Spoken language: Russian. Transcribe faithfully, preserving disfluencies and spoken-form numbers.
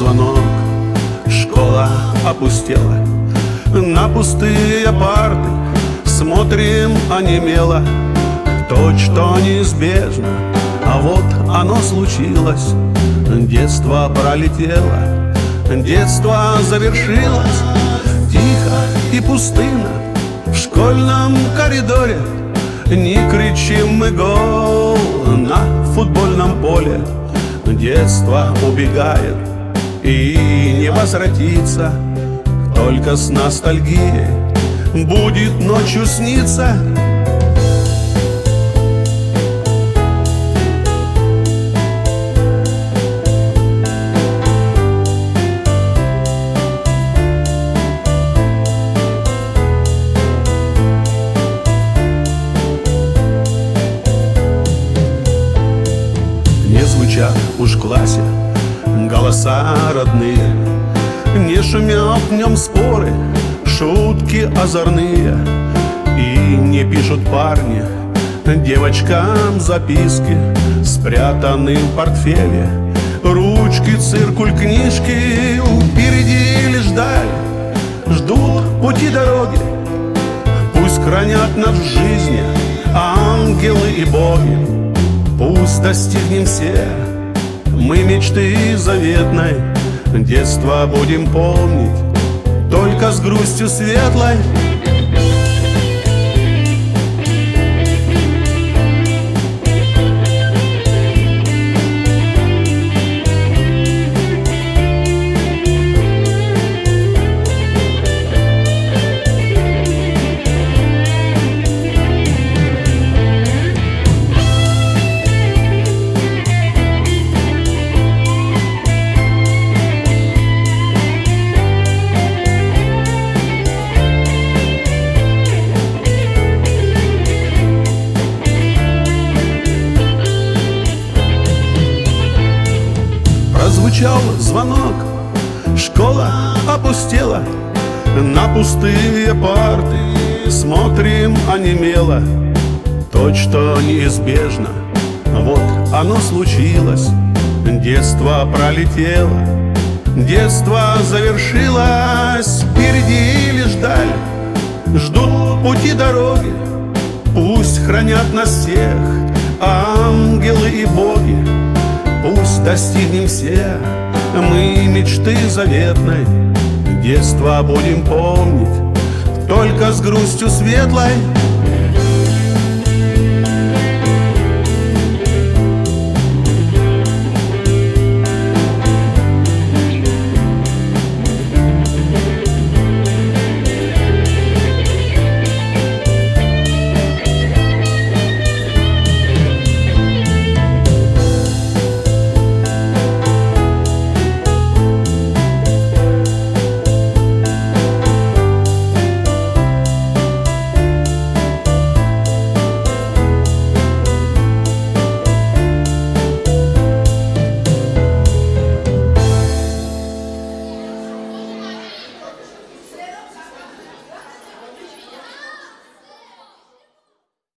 звонок, школа опустела. На пустые парты смотрим онемело. То, что неизбежно, а вот оно случилось. Детство пролетело, детство завершилось. Тихо и пустынно в школьном коридоре. Не кричим мы гол на футбольном поле. Детство убегает и не возвратится. Только с ностальгией будет ночью сниться. Не звучат уж в классе голоса родные, не шумят в нем споры, шутки озорные. И не пишут парни девочкам записки, спрятаны в портфеле ручки, циркуль, книжки. Впереди лишь даль, ждут пути дороги. Пусть хранят нас в жизни ангелы и боги. Пусть достигнем все мы мечты заветной. Детство будем помнить только с грустью светлой. Прозвучал звонок, школа опустела. На пустые парты смотрим онемело. То, что неизбежно, вот оно случилось. Детство пролетело, детство завершилось. Впереди лишь даль, ждут пути дороги. Пусть хранят нас всех ангелы и боги. Пусть достигнем все мы мечты заветной. Детство будем помнить только с грустью светлой.